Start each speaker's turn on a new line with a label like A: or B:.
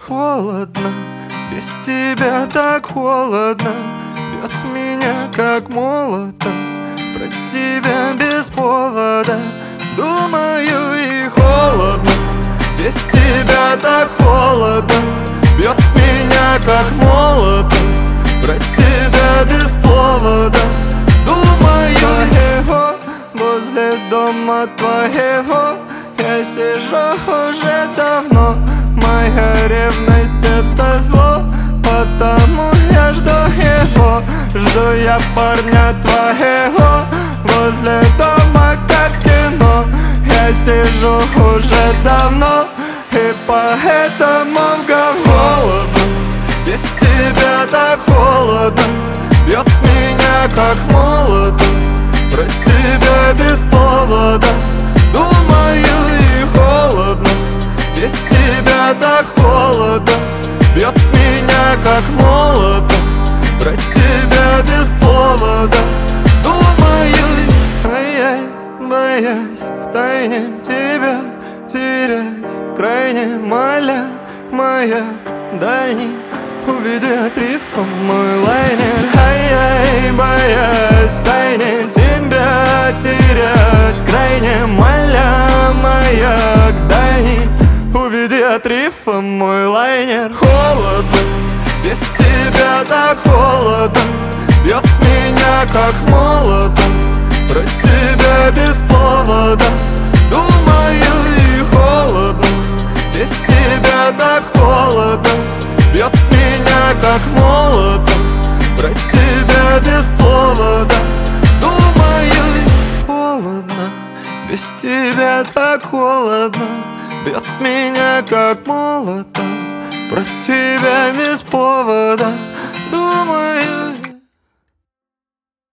A: Холодно, без тебя так холодно, бьет меня как молотом. Про тебя без повода думаю и холодно, без тебя так холодно, бьет меня как молотом. Про тебя без повода думаю его. Возле дома твоего я сижу уже давно. Моя ревность это зло, потому я жду его. Жду я парня твоего возле дома как кино. Я сижу уже давно, и поэтому в холодно, без тебя так холодно, бьет меня как молотом. Про тебя без повода думаю и холодно, без тебя так холодно, бьет меня как молотом. Про тебя без повода думаю, ай-яй, боясь втайне тебя терять, крайне моля маяк дальний, уведи от рифа мой лайнер. Ай-яй, боясь втайне тебя терять, крайне моля маяк дальний, уведи от рифа мой лайнер. Холодно, без тебя так холодно, бьет меня как молотом. Про тебя без повода думаю и холодно, без тебя так холодно, бьет меня как молотом. Про тебя без повода думаю. Холодно, без тебя так холодно, бьет меня как молотом. Про тебя без повода